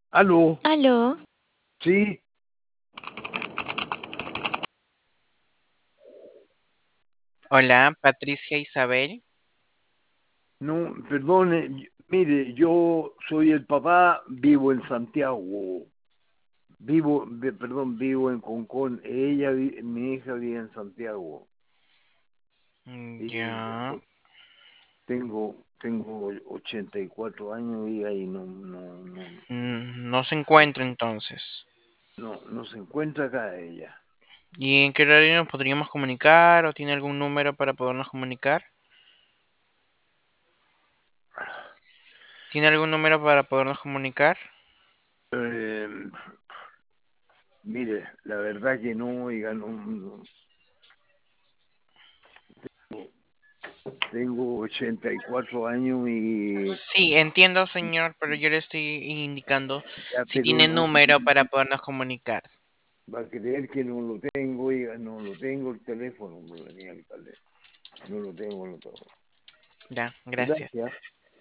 Aló, Aló, sí, Hola, Patricia Isabel. no, perdone, mire, yo soy el papá, vivo en Santiago, vivo en Concón, mi hija vive en Santiago, y Ya. tengo 84 años y ahí No se encuentra entonces. no se encuentra acá ella. ¿Y en qué horario nos podríamos comunicar? ¿O tiene algún número para podernos comunicar? ¿Tiene algún número para podernos comunicar? Eh, Mire, la verdad que no, oiga, tengo 84 años y Sí, entiendo, señor, pero yo le estoy indicando ya, si pero tiene no. número para podernos comunicar. Va a creer que no lo tengo, oiga, no lo tengo el teléfono, no lo tenía el teléfono, no lo tengo, no lo tengo. Ya, gracias. Gracias.